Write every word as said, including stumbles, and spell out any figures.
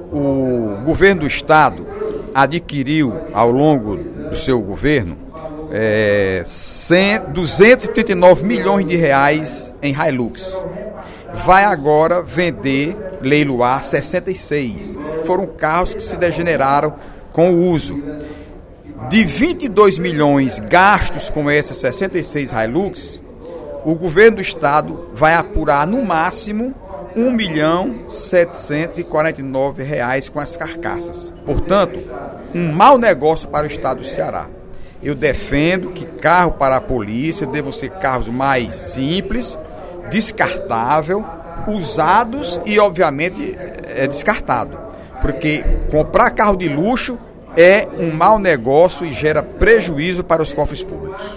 o governo do estado adquiriu, ao longo do seu governo, é, duzentos e trinta e nove milhões de reais em Hilux. Vai agora vender, leiloar sessenta e seis. Foram carros que se degeneraram com o uso. De vinte e dois milhões gastos com esses sessenta e seis Hilux, o governo do estado vai apurar no máximo um milhão setecentos e quarenta e nove reais com as carcaças. Portanto, um mau negócio para o estado do Ceará. Eu defendo que carro para a polícia devam ser carros mais simples, descartável, usados e, obviamente, é descartado. Porque comprar carro de luxo é um mau negócio e gera prejuízo para os cofres públicos.